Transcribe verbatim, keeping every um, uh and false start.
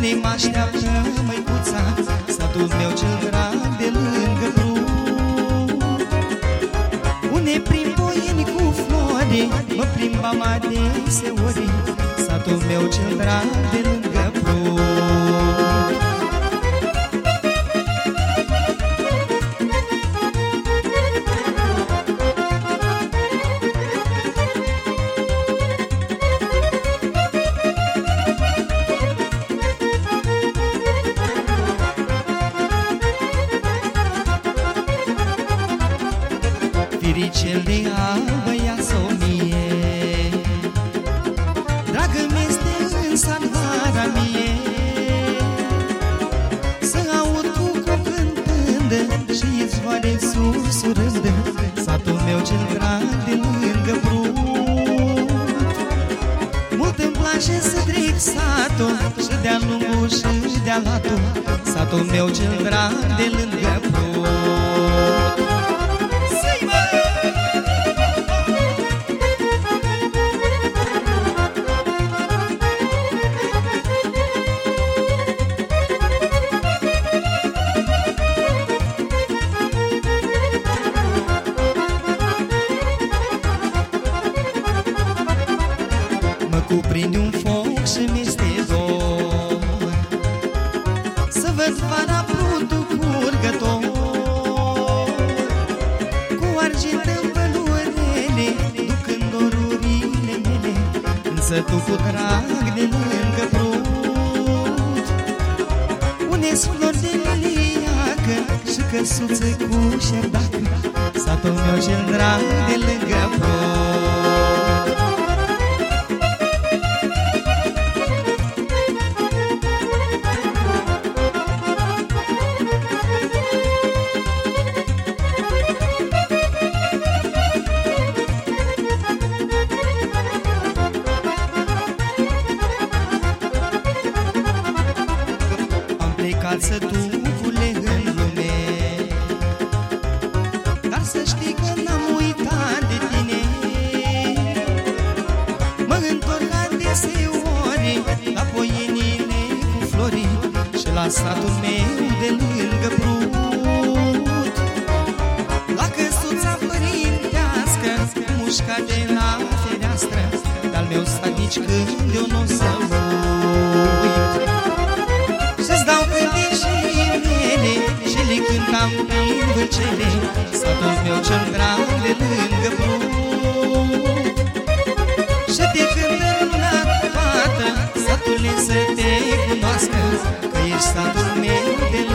Unde mă așteaptă măicuța, satul meu cel drag de lângă Prut. Unde prin boieni cu flori, mă plimbam adeseori, satul meu cel drag de lângă Prut. Firicele albă ia-s-o mie, dragă-mi este în salvarea mie. Să aud cucu cântând și izvoare sursurând, satul meu cel drag de lângă Prut. Mult îmi place să trec satul, și de-a lungul și de-a latul, satul meu cel drag de lângă Prut. Mă cuprinde un foc și mi-este dor să văd vara Prutul curgător, cu argint în pălurele, ducând dorurile mele în sătul cu drag de lângă Prut. Une-s flori de liliacă și căsuță cu șerdacă, satul meu cel drag de lângă Prut. Plecat sătucule în lume, dar să știi că n-am uitat de tine. Mă întorc adeseori la poienile cu flori și la satul meu de lângă Prut, la căsuța părintească mușca de la fereastră, de-al meu sat nici când eu n-o să uit. Să-ți dau cântecii mele și le cântam prin vâlcele, satul meu cel drag de lângă Prut. Și te cântă luna toată, satule, să te cunoască, că ești satul meu de lângă